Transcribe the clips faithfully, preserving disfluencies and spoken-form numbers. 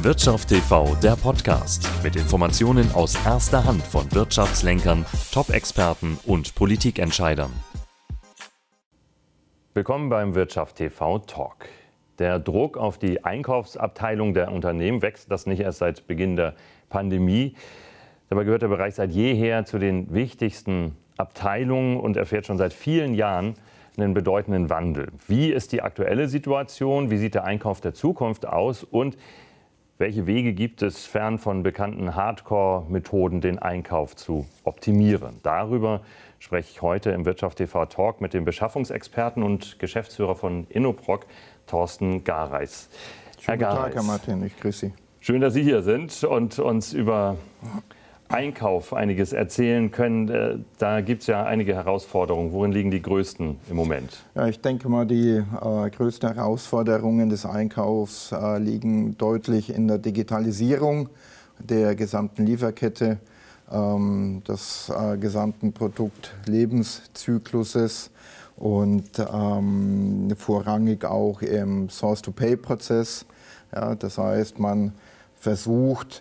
Wirtschaft T V, der Podcast mit Informationen aus erster Hand von Wirtschaftslenkern, Top-Experten und Politikentscheidern. Willkommen beim Wirtschaft T V Talk. Der Druck auf die Einkaufsabteilung der Unternehmen wächst, das nicht erst seit Beginn der Pandemie. Dabei gehört der Bereich seit jeher zu den wichtigsten Abteilungen und erfährt schon seit vielen Jahren einen bedeutenden Wandel. Wie ist die aktuelle Situation? Wie sieht der Einkauf der Zukunft aus? Und welche Wege gibt es, fern von bekannten Hardcore-Methoden, den Einkauf zu optimieren? Darüber spreche ich heute im Wirtschaft T V Talk mit dem Beschaffungsexperten und Geschäftsführer von Innoproc, Thorsten Gareis. Schönen guten Tag, Herr Martin, ich grüße Sie. Schön, dass Sie hier sind und uns über Einkauf einiges erzählen können. Da gibt es ja einige Herausforderungen. Worin liegen die größten im Moment? Ja, ich denke mal, die äh, größten Herausforderungen des Einkaufs äh, liegen deutlich in der Digitalisierung der gesamten Lieferkette, ähm, des äh, gesamten Produktlebenszykluses und ähm, vorrangig auch im Source-to-Pay-Prozess. Ja, das heißt, man versucht,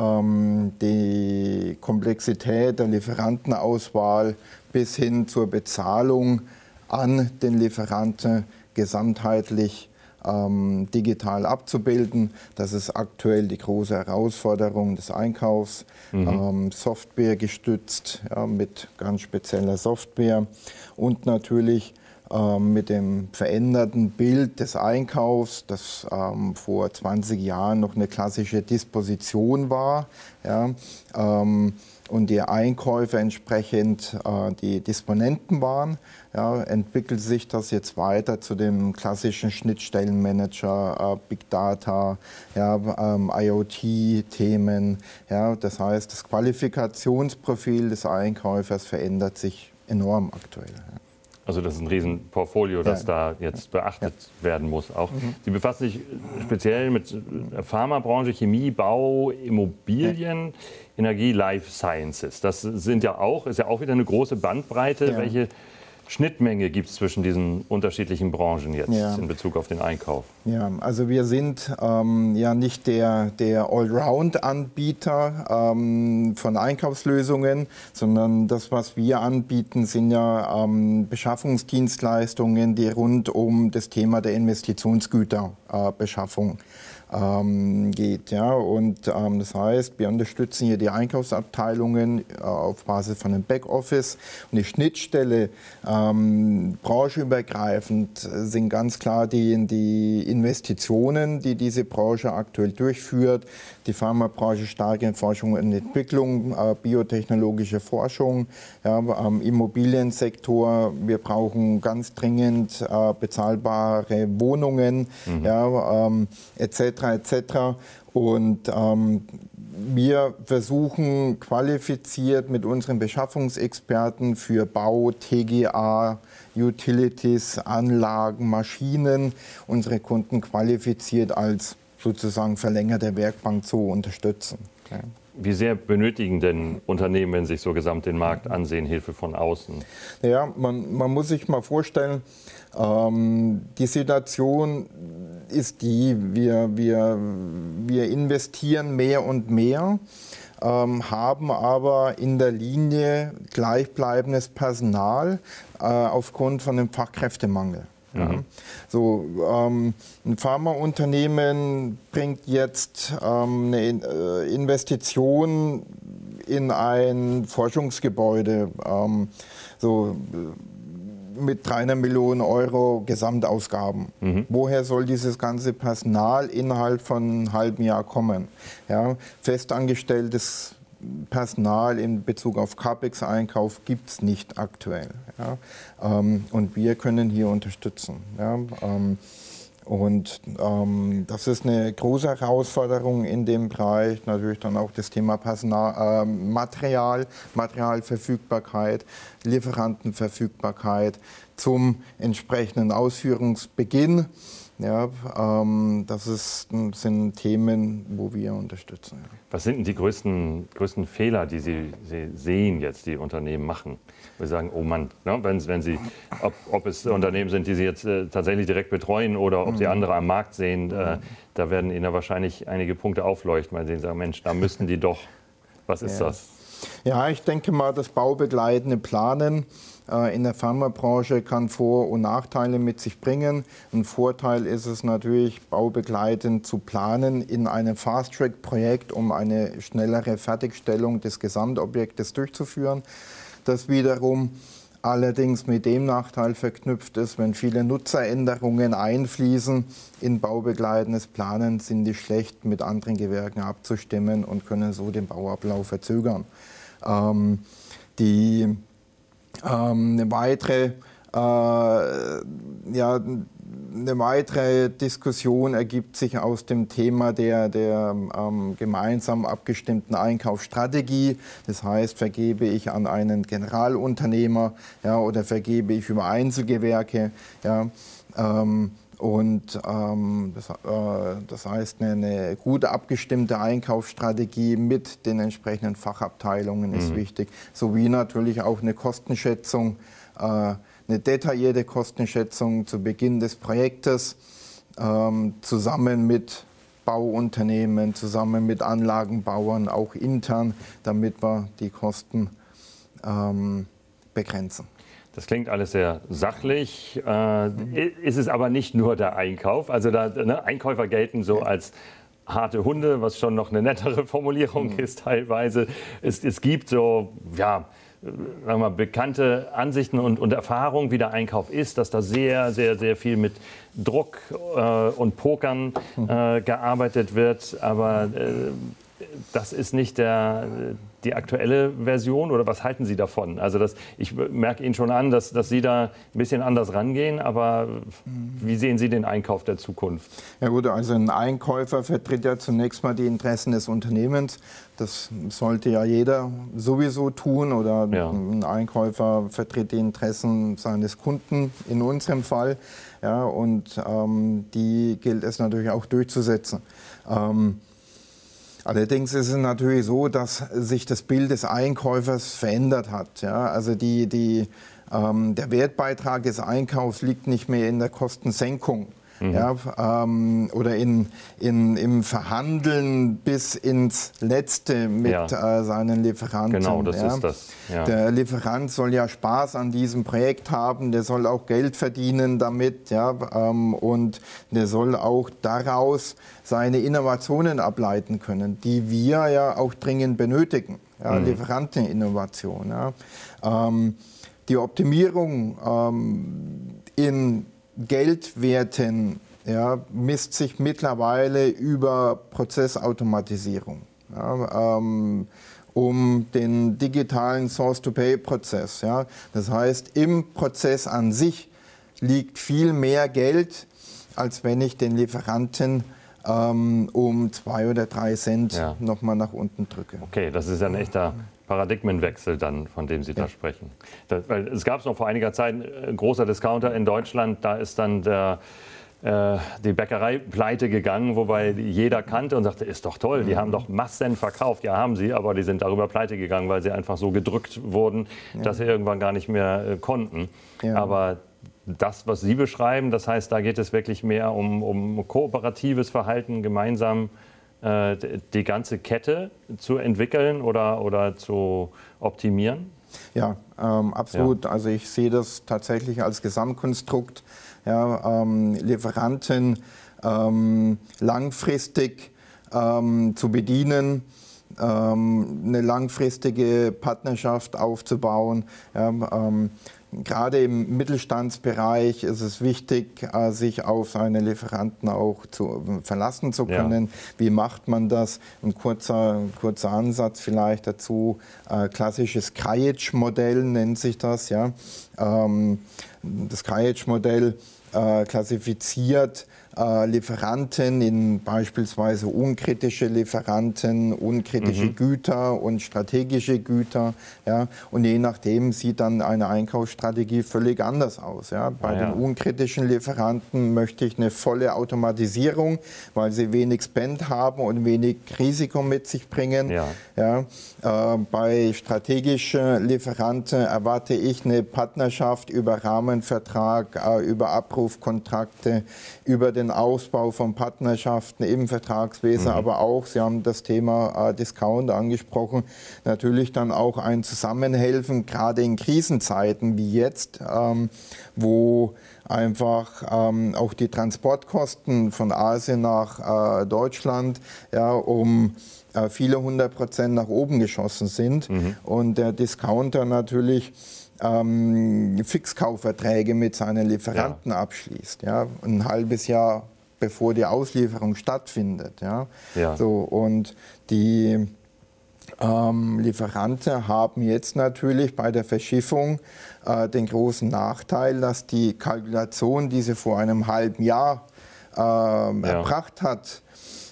die Komplexität der Lieferantenauswahl bis hin zur Bezahlung an den Lieferanten gesamtheitlich ähm, digital abzubilden. Das ist aktuell die große Herausforderung des Einkaufs. Mhm. Ähm, Software gestützt, ja, mit ganz spezieller Software und natürlich mit dem veränderten Bild des Einkaufs, das ähm, vor zwanzig Jahren noch eine klassische Disposition war, ja, ähm, und die Einkäufer entsprechend äh, die Disponenten waren, ja, entwickelt sich das jetzt weiter zu dem klassischen Schnittstellenmanager, äh, Big Data, ja, ähm, IoT-Themen. Ja, das heißt, das Qualifikationsprofil des Einkäufers verändert sich enorm aktuell. Ja. Also das ist ein Riesenportfolio, das ja. da jetzt beachtet ja. werden muss. Auch. Mhm. Sie befassen sich speziell mit der Pharmabranche, Chemie, Bau, Immobilien, ja. Energie, Life Sciences. Das sind ja auch, ist ja auch wieder eine große Bandbreite. Ja. Welche Schnittmenge gibt es zwischen diesen unterschiedlichen Branchen jetzt ja. in Bezug auf den Einkauf? Ja, also wir sind ähm, ja nicht der, der Allround-Anbieter ähm, von Einkaufslösungen, sondern das, was wir anbieten, sind ja ähm, Beschaffungsdienstleistungen, die rund um das Thema der Investitionsgüterbeschaffung ähm, geht. Ja. Und ähm, das heißt, wir unterstützen hier die Einkaufsabteilungen äh, auf Basis von einem Backoffice. Und die Schnittstelle ähm, branchenübergreifend sind ganz klar die, die Investitionen, die diese Branche aktuell durchführt. Die Pharmabranche stark in Forschung und Entwicklung, äh, biotechnologische Forschung, ja, ähm, Immobiliensektor. Wir brauchen ganz dringend äh, bezahlbare Wohnungen, mhm. ja, ähm, et cetera et cetera. Und ähm, wir versuchen qualifiziert mit unseren Beschaffungsexperten für Bau, T G A, Utilities, Anlagen, Maschinen, unsere Kunden qualifiziert als sozusagen verlängerte Werkbank zu unterstützen. Ja. Wie sehr benötigen denn Unternehmen, wenn sie sich so gesamt den Markt ansehen, Hilfe von außen? Ja, man, man muss sich mal vorstellen, ähm, die Situation ist die, wir, wir, wir investieren mehr und mehr, ähm, haben aber in der Linie gleichbleibendes Personal äh, aufgrund von dem Fachkräftemangel. Ja. Mhm. So, ähm, ein Pharmaunternehmen bringt jetzt ähm, eine äh, Investition in ein Forschungsgebäude, ähm, so, mit dreihundert Millionen Euro Gesamtausgaben. Mhm. Woher soll dieses ganze Personal innerhalb von einem halben Jahr kommen? Ja, festangestelltes Personal in Bezug auf CapEx-Einkauf gibt es nicht aktuell. Ja. Ähm, und wir können hier unterstützen. Ja. Ähm, und ähm, das ist eine große Herausforderung in dem Bereich. Natürlich dann auch das Thema Personal, äh, Material, Materialverfügbarkeit, Lieferantenverfügbarkeit zum entsprechenden Ausführungsbeginn. Ja, ähm, das ist, sind Themen, wo wir unterstützen. Ja. Was sind denn die größten, größten Fehler, die Sie, Sie sehen jetzt, die Unternehmen machen? Wir sagen, oh Mann, ne, wenn, wenn Sie, ob, ob es Unternehmen sind, die Sie jetzt äh, tatsächlich direkt betreuen oder ob Sie andere am Markt sehen, äh, da werden Ihnen ja wahrscheinlich einige Punkte aufleuchten, weil Sie sagen, Mensch, da müssten die doch, was ist ja. das? Ja, ich denke mal, das baubegleitende Planen in der Pharmabranche kann Vor- und Nachteile mit sich bringen. Ein Vorteil ist es natürlich, baubegleitend zu planen in einem Fast-Track-Projekt, um eine schnellere Fertigstellung des Gesamtobjektes durchzuführen. Das wiederum allerdings mit dem Nachteil verknüpft ist, wenn viele Nutzeränderungen einfließen in baubegleitendes Planen, sind die schlecht mit anderen Gewerken abzustimmen und können so den Bauablauf verzögern. Ähm, die Ähm, eine, weitere, äh, ja, eine weitere Diskussion ergibt sich aus dem Thema der, der ähm, gemeinsam abgestimmten Einkaufsstrategie. Das heißt, vergebe ich an einen Generalunternehmer, ja, oder vergebe ich über Einzelgewerke. Ja, ähm, Und ähm, das, äh, das heißt, eine, eine gut abgestimmte Einkaufsstrategie mit den entsprechenden Fachabteilungen ist mhm. wichtig, sowie natürlich auch eine Kostenschätzung, äh, eine detaillierte Kostenschätzung zu Beginn des Projektes, ähm, zusammen mit Bauunternehmen, zusammen mit Anlagenbauern, auch intern, damit wir die Kosten ähm, begrenzen. Das klingt alles sehr sachlich, äh, ist es aber nicht nur der Einkauf. Also da, ne, Einkäufer gelten so als harte Hunde, was schon noch eine nettere Formulierung mhm. ist teilweise. Es, es gibt so, ja, sagen wir mal, bekannte Ansichten und, und Erfahrungen, wie der Einkauf ist, dass da sehr, sehr, sehr viel mit Druck äh, und Pokern äh, gearbeitet wird. Aber äh, das ist nicht der, die aktuelle Version, oder was halten Sie davon? Also das, ich merke Ihnen schon an, dass, dass Sie da ein bisschen anders rangehen, aber wie sehen Sie den Einkauf der Zukunft? Ja gut, also ein Einkäufer vertritt ja zunächst mal die Interessen des Unternehmens. Das sollte ja jeder sowieso tun, oder ja. ein Einkäufer vertritt die Interessen seines Kunden in unserem Fall. Ja, und ähm, die gilt es natürlich auch durchzusetzen. Ähm, Allerdings ist es natürlich so, dass sich das Bild des Einkäufers verändert hat. Ja, also die, die, ähm, der Wertbeitrag des Einkaufs liegt nicht mehr in der Kostensenkung. Mhm. Ja, ähm, oder in, in, im Verhandeln bis ins Letzte mit ja. äh, seinen Lieferanten. Genau, das ja. ist das. Ja. Der Lieferant soll ja Spaß an diesem Projekt haben, der soll auch Geld verdienen damit, ja, ähm, und der soll auch daraus seine Innovationen ableiten können, die wir ja auch dringend benötigen. Ja, mhm. Lieferanteninnovation. Ja. Ähm, die Optimierung ähm, in Geldwerten, ja, misst sich mittlerweile über Prozessautomatisierung, ja, ähm, um den digitalen Source-to-Pay-Prozess. Ja. Das heißt, im Prozess an sich liegt viel mehr Geld, als wenn ich den Lieferanten ähm, um zwei oder drei Cent ja. nochmal nach unten drücke. Okay, das ist ja ein echter Paradigmenwechsel dann, von dem Sie ja. da sprechen. Das, weil es gab noch vor einiger Zeit ein großer Discounter in Deutschland, da ist dann der, äh, die Bäckerei pleite gegangen, wobei jeder kannte und sagte, ist doch toll, die haben doch Massen verkauft. Ja, haben sie, aber die sind darüber pleite gegangen, weil sie einfach so gedrückt wurden, ja. dass sie irgendwann gar nicht mehr äh, konnten. Ja. Aber das, was Sie beschreiben, das heißt, da geht es wirklich mehr um, um kooperatives Verhalten, gemeinsam die ganze Kette zu entwickeln oder, oder zu optimieren? Ja, ähm, absolut. Ja. Also ich sehe das tatsächlich als Gesamtkonstrukt. Ja, ähm, Lieferanten ähm, langfristig ähm, zu bedienen, ähm, eine langfristige Partnerschaft aufzubauen. Ja, ähm, Gerade im Mittelstandsbereich ist es wichtig, sich auf seine Lieferanten auch zu verlassen zu können. Ja. Wie macht man das? Ein kurzer, ein kurzer Ansatz vielleicht dazu. Äh, klassisches Krajicz-Modell nennt sich das. Ja? Ähm, das Krajicz-Modell äh, klassifiziert äh, Lieferanten in beispielsweise unkritische Lieferanten, unkritische mhm. Güter und strategische Güter. Ja? Und je nachdem sieht dann eine Einkaufsstrategie völlig anders aus. Ja? Bei ah, ja. den unkritischen Lieferanten möchte ich eine volle Automatisierung, weil sie wenig Spend haben und wenig Risiko mit sich bringen. Ja. Ja? Äh, bei strategischen Lieferanten erwarte ich eine Partnerschaft über Rahmenvertrag, äh, über Abrufkontrakte, über den Ausbau von Partnerschaften im Vertragswesen, mhm. aber auch, Sie haben das Thema äh, Discount angesprochen, natürlich dann auch ein Zusammenhelfen, gerade in Krisenzeiten wie jetzt, ähm, wo einfach ähm, auch die Transportkosten von Asien nach äh, Deutschland ja, um äh, viele hundert Prozent nach oben geschossen sind mhm. und der Discounter natürlich ähm, Fixkaufverträge mit seinen Lieferanten ja. abschließt, ja, ein halbes Jahr bevor die Auslieferung stattfindet. Ja. Ja. So, und die Ähm, Lieferanten haben jetzt natürlich bei der Verschiffung äh, den großen Nachteil, dass die Kalkulation, die sie vor einem halben Jahr äh, ja. erbracht hat,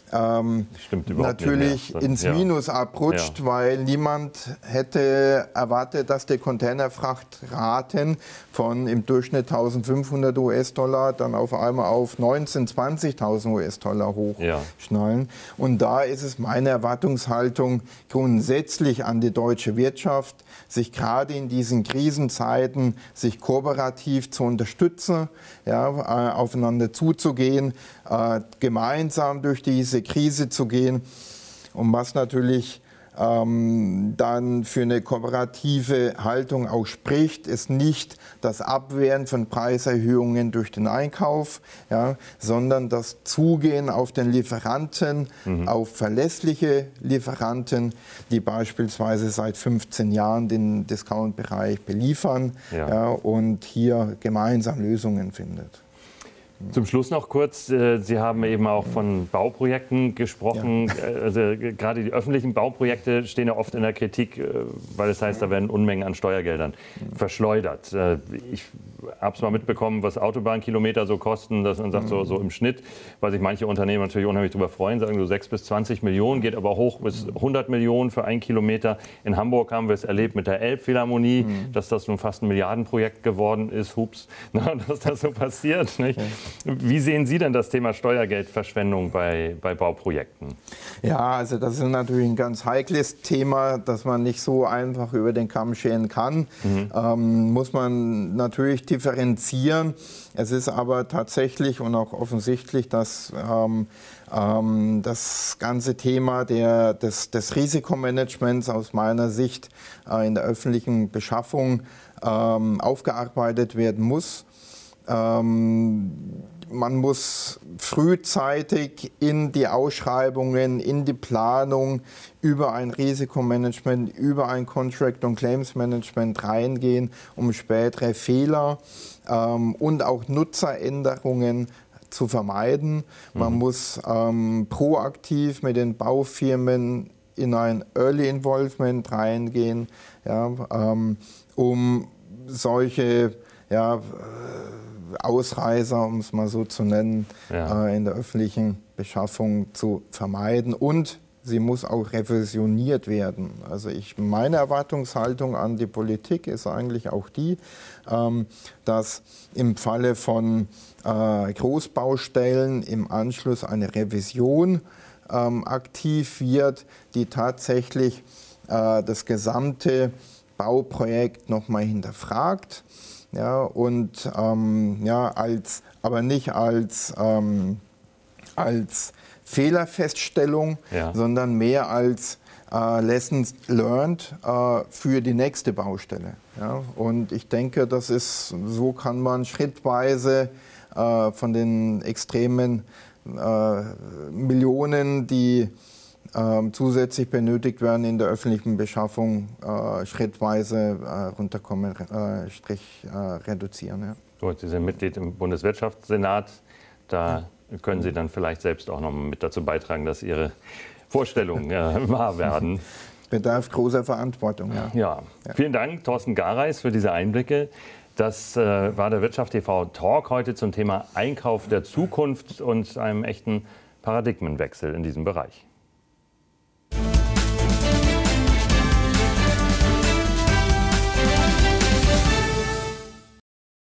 ähm, natürlich ins ja. Minus abrutscht, ja. weil niemand hätte erwartet, dass die Containerfrachtraten von im Durchschnitt eintausendfünfhundert US-Dollar dann auf einmal auf neunzehntausend, zwanzigtausend US-Dollar hochschnallen. Ja. Und da ist es meine Erwartungshaltung grundsätzlich an die deutsche Wirtschaft, sich gerade in diesen Krisenzeiten sich kooperativ zu unterstützen, ja, äh, aufeinander zuzugehen, äh, gemeinsam durch diese Krise zu gehen. Und was natürlich ähm, dann für eine kooperative Haltung auch spricht, ist nicht das Abwehren von Preiserhöhungen durch den Einkauf, ja, sondern das Zugehen auf den Lieferanten, mhm. auf verlässliche Lieferanten, die beispielsweise seit fünfzehn Jahren den Discount-Bereich beliefern ja. Ja, und hier gemeinsam Lösungen findet. Zum Schluss noch kurz, Sie haben eben auch von Bauprojekten gesprochen. Ja. Also gerade die öffentlichen Bauprojekte stehen ja oft in der Kritik, weil es heißt, da werden Unmengen an Steuergeldern verschleudert. Ich habe es mal mitbekommen, was Autobahnkilometer so kosten, dass man sagt, so, so im Schnitt, weil sich manche Unternehmen natürlich unheimlich darüber freuen, sagen so sechs bis zwanzig Millionen, geht aber hoch bis hundert Millionen für einen Kilometer. In Hamburg haben wir es erlebt mit der Elbphilharmonie, mhm. dass das nun fast ein Milliardenprojekt geworden ist. Hups, dass das so passiert, nicht? Wie sehen Sie denn das Thema Steuergeldverschwendung bei, bei Bauprojekten? Ja, also das ist natürlich ein ganz heikles Thema, das man nicht so einfach über den Kamm scheren kann. Mhm. Ähm, muss man natürlich differenzieren. Es ist aber tatsächlich und auch offensichtlich, dass ähm, ähm, das ganze Thema der, des, des Risikomanagements aus meiner Sicht äh, in der öffentlichen Beschaffung ähm, aufgearbeitet werden muss. Ähm, man muss frühzeitig in die Ausschreibungen, in die Planung über ein Risikomanagement, über ein Contract- und Claims-Management reingehen, um spätere Fehler ähm, und auch Nutzeränderungen zu vermeiden. Mhm. Man muss ähm, proaktiv mit den Baufirmen in ein Early Involvement reingehen, ja, ähm, um solche ja, Ausreißer, um es mal so zu nennen, ja. äh, in der öffentlichen Beschaffung zu vermeiden. Und sie muss auch revisioniert werden. Also ich, meine Erwartungshaltung an die Politik ist eigentlich auch die, ähm, dass im Falle von äh, Großbaustellen im Anschluss eine Revision ähm, aktiv wird, die tatsächlich äh, das gesamte Bauprojekt nochmal hinterfragt. Ja, und ähm, ja, als, aber nicht als, ähm, als Fehlerfeststellung, ja. sondern mehr als äh, Lessons learned äh, für die nächste Baustelle. Ja? Und ich denke, das ist, so kann man schrittweise äh, von den extremen äh, Millionen, die äh, zusätzlich benötigt werden in der öffentlichen Beschaffung, äh, schrittweise äh, runterkommen, äh, Strich äh, reduzieren. Ja. Gut, Sie sind Mitglied im Bundeswirtschaftssenat. Da ja. können Sie dann vielleicht selbst auch noch mit dazu beitragen, dass Ihre Vorstellungen äh, wahr werden. Bedarf großer Verantwortung. Ja. Ja. Ja. Vielen Dank, Thorsten Gareis, für diese Einblicke. Das äh, war der Wirtschaft T V Talk heute zum Thema Einkauf der Zukunft und einem echten Paradigmenwechsel in diesem Bereich.